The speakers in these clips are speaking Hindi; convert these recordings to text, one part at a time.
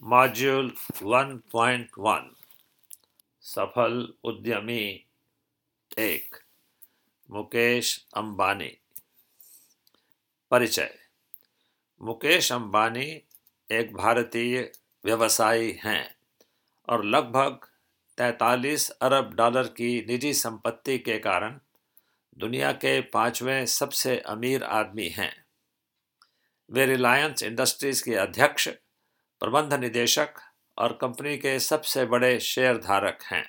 मॉड्यूल 1.1 सफल उद्यमी 1 मुकेश अंबानी। परिचय। मुकेश अंबानी एक भारतीय व्यवसायी हैं और लगभग 43 अरब डॉलर की निजी संपत्ति के कारण दुनिया के 5वें सबसे अमीर आदमी हैं। वे रिलायंस इंडस्ट्रीज के अध्यक्ष, प्रबंध निदेशक और कंपनी के सबसे बड़े शेयरधारक हैं।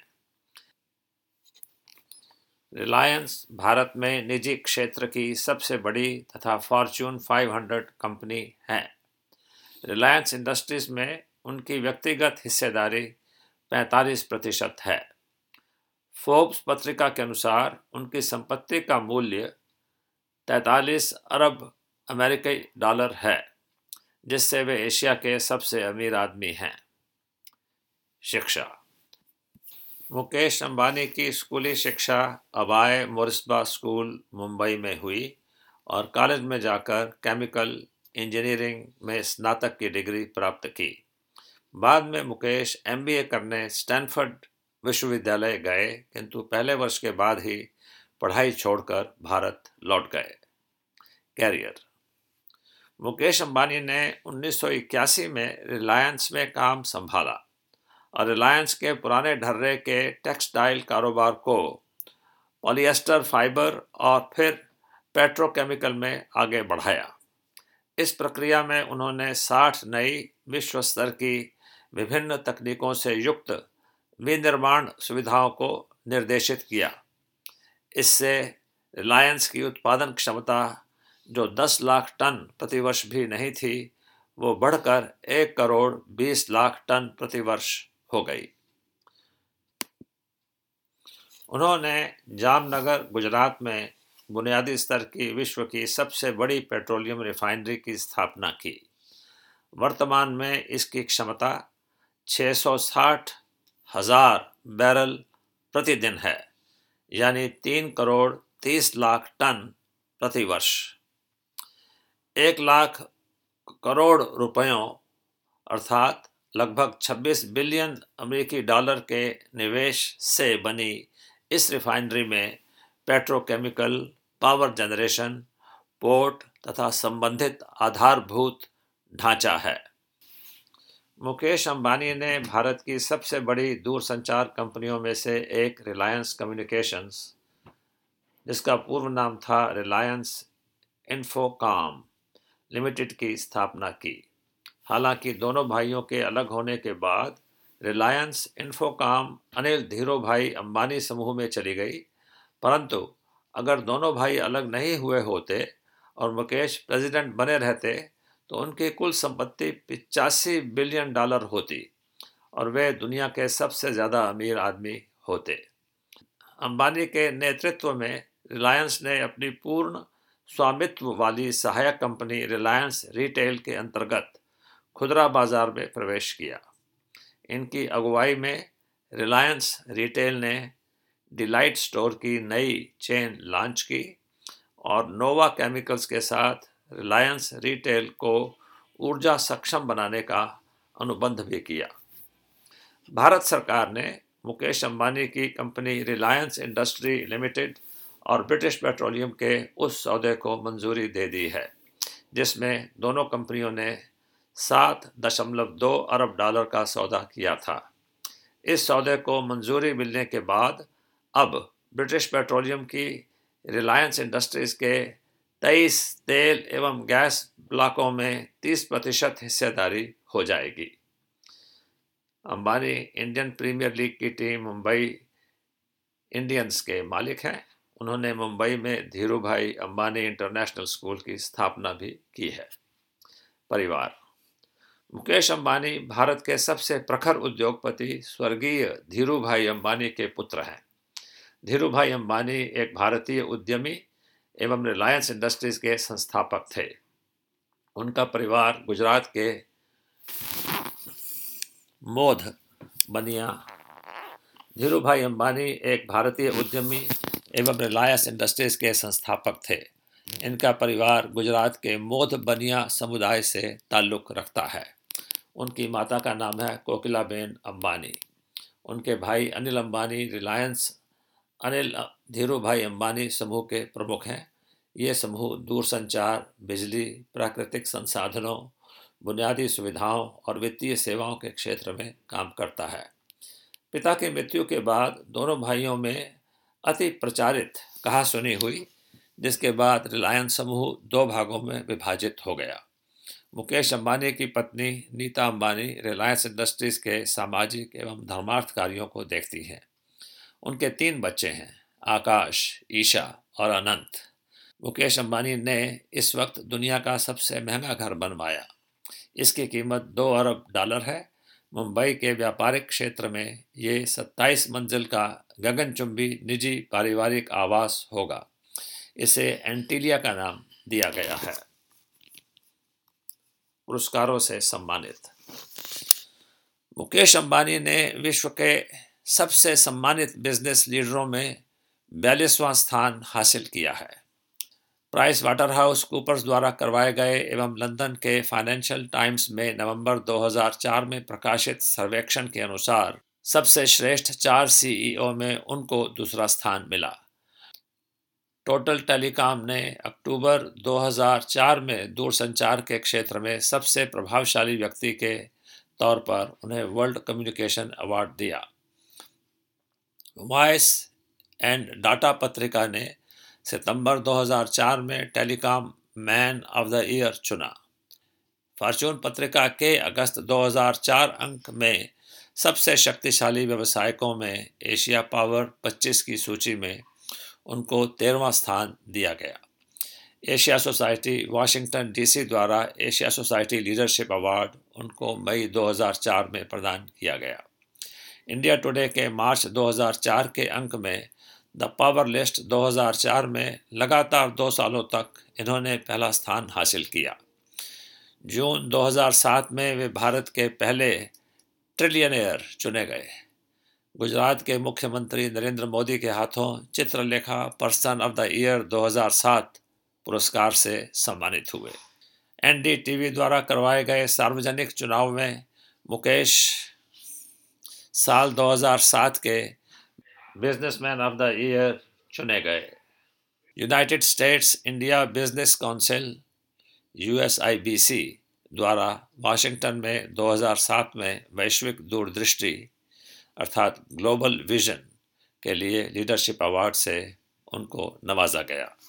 रिलायंस भारत में निजी क्षेत्र की सबसे बड़ी तथा फॉर्च्यून 500 कंपनी है। रिलायंस इंडस्ट्रीज में उनकी व्यक्तिगत हिस्सेदारी 45% है। फोर्ब्स पत्रिका के अनुसार उनकी संपत्ति का मूल्य 43 अरब अमेरिकी डॉलर है, जिससे वे एशिया के सबसे अमीर आदमी हैं। शिक्षा। मुकेश अंबानी की स्कूली शिक्षा अबाय मोरिस्बा स्कूल मुंबई में हुई और कॉलेज में जाकर केमिकल इंजीनियरिंग में स्नातक की डिग्री प्राप्त की। बाद में मुकेश MBA करने स्टैनफोर्ड विश्वविद्यालय गए, किंतु पहले वर्ष के बाद ही पढ़ाई छोड़कर भारत लौट गए। कैरियर। मुकेश अंबानी ने 1981 में रिलायंस में काम संभाला और रिलायंस के पुराने ढर्रे के टेक्सटाइल कारोबार को पॉलिएस्टर फाइबर और फिर पेट्रोकेमिकल में आगे बढ़ाया। इस प्रक्रिया में उन्होंने 60 नई विश्व स्तर की विभिन्न तकनीकों से युक्त विनिर्माण सुविधाओं को निर्देशित किया। इससे रिलायंस की उत्पादन क्षमता, जो 10 लाख टन प्रतिवर्ष भी नहीं थी, वो बढ़कर 1 करोड़ 20 लाख टन प्रतिवर्ष हो गई। उन्होंने जामनगर, गुजरात में बुनियादी स्तर की विश्व की सबसे बड़ी पेट्रोलियम रिफाइनरी की स्थापना की। वर्तमान में इसकी क्षमता 660,000 बैरल प्रतिदिन है, यानी 3 करोड़ 30 लाख टन प्रतिवर्ष। 1 लाख करोड़ रुपयों अर्थात लगभग 26 बिलियन अमेरिकी डॉलर के निवेश से बनी इस रिफाइनरी में पेट्रोकेमिकल, पावर जनरेशन, पोर्ट तथा संबंधित आधारभूत ढांचा है। मुकेश अंबानी ने भारत की सबसे बड़ी दूरसंचार कंपनियों में से एक रिलायंस कम्युनिकेशंस, जिसका पूर्व नाम था रिलायंस इन्फोकॉम लिमिटेड, की स्थापना की। हालांकि दोनों भाइयों के अलग होने के बाद रिलायंस इन्फोकॉम अनिल धीरूभाई अंबानी समूह में चली गई, परंतु अगर दोनों भाई अलग नहीं हुए होते और मुकेश प्रेसिडेंट बने रहते तो उनकी कुल संपत्ति 85 बिलियन डॉलर होती और वे दुनिया के सबसे ज़्यादा अमीर आदमी होते। अंबानी के नेतृत्व में रिलायंस ने अपनी पूर्ण स्वामित्व वाली सहायक कंपनी रिलायंस रिटेल के अंतर्गत खुदरा बाजार में प्रवेश किया। इनकी अगुवाई में रिलायंस रिटेल ने डिलाइट स्टोर की नई चेन लॉन्च की और नोवा केमिकल्स के साथ रिलायंस रिटेल को ऊर्जा सक्षम बनाने का अनुबंध भी किया। भारत सरकार ने मुकेश अंबानी की कंपनी रिलायंस इंडस्ट्री लिमिटेड और ब्रिटिश पेट्रोलियम के उस सौदे को मंजूरी दे दी है, जिसमें दोनों कंपनियों ने 7.2 अरब डॉलर का सौदा किया था। इस सौदे को मंजूरी मिलने के बाद अब ब्रिटिश पेट्रोलियम की रिलायंस इंडस्ट्रीज के 23 तेल एवं गैस ब्लॉकों में 30% हिस्सेदारी हो जाएगी। अंबानी इंडियन प्रीमियर लीग की टीम मुंबई इंडियंस के मालिक हैं। उन्होंने मुंबई में धीरूभाई अंबानी इंटरनेशनल स्कूल की स्थापना भी की है। परिवार। मुकेश अंबानी भारत के सबसे प्रखर उद्योगपति स्वर्गीय धीरूभाई अंबानी के पुत्र हैं। धीरूभाई अंबानी एक भारतीय उद्यमी एवं रिलायंस इंडस्ट्रीज के संस्थापक थे। उनका परिवार गुजरात के मोध बनिया। धीरूभाई अंबानी एक भारतीय उद्यमी एवं रिलायंस इंडस्ट्रीज के संस्थापक थे। इनका परिवार गुजरात के मोध बनिया समुदाय से ताल्लुक़ रखता है। उनकी माता का नाम है कोकिलाबेन अंबानी। उनके भाई अनिल अंबानी रिलायंस अनिल धीरूभाई अंबानी समूह के प्रमुख हैं। ये समूह दूरसंचार, बिजली, प्राकृतिक संसाधनों, बुनियादी सुविधाओं और वित्तीय सेवाओं के क्षेत्र में काम करता है। पिता की मृत्यु के बाद दोनों भाइयों में अति प्रचारित कहासुनी हुई, जिसके बाद रिलायंस समूह दो भागों में विभाजित हो गया। मुकेश अंबानी की पत्नी नीता अंबानी रिलायंस इंडस्ट्रीज के सामाजिक एवं धर्मार्थ कार्यों को देखती हैं। उनके 3 बच्चे हैं, आकाश, ईशा और अनंत। मुकेश अंबानी ने इस वक्त दुनिया का सबसे महंगा घर बनवाया। इसकी कीमत $2 अरब है। मुंबई के व्यापारिक क्षेत्र में ये 27 मंजिल का गगनचुंबी निजी पारिवारिक आवास होगा। इसे एंटीलिया का नाम दिया गया है। पुरस्कारों से सम्मानित। मुकेश अंबानी ने विश्व के सबसे सम्मानित बिजनेस लीडरों में 42वां स्थान हासिल किया है। प्राइस वाटरहाउस कूपर्स द्वारा करवाए गए एवं लंदन के फाइनेंशियल टाइम्स में नवंबर 2004 में प्रकाशित सर्वेक्षण के अनुसार सबसे श्रेष्ठ 4 CEO में उनको दूसरा स्थान मिला। टोटल टेलीकॉम ने अक्टूबर 2004 में दूरसंचार के क्षेत्र में सबसे प्रभावशाली व्यक्ति के तौर पर उन्हें वर्ल्ड कम्युनिकेशन अवार्ड दिया। वॉइस एंड डाटा पत्रिका ने सितंबर 2004 में telecom man of the year चुना। फॉर्च्यून पत्रिका के अगस्त 2004 अंक में सबसे शक्तिशाली व्यवसायकों में एशिया पावर 25 की सूची में उनको 13वां स्थान दिया गया। एशिया सोसाइटी वाशिंगटन DC द्वारा एशिया सोसाइटी लीडरशिप अवार्ड उनको मई 2004 में प्रदान किया गया। इंडिया टुडे के मार्च 2004 के अंक में द पावर लिस्ट 2004 में लगातार 2 सालों तक इन्होंने पहला स्थान हासिल किया। जून 2007 में वे भारत के पहले ट्रिलियनेयर चुने गए। गुजरात के मुख्यमंत्री नरेंद्र मोदी के हाथों Chitralekha person of the year 2007 पुरस्कार से सम्मानित हुए। NDTV द्वारा करवाए गए सार्वजनिक चुनाव में मुकेश साल 2007 के बिजनेसमैन ऑफ द ईयर चुने गए। United States India Business Council USIBC द्वारा वाशिंगटन में 2007 में वैश्विक दूरदृष्टि अर्थात ग्लोबल विजन के लिए लीडरशिप अवार्ड से उनको नवाजा गया।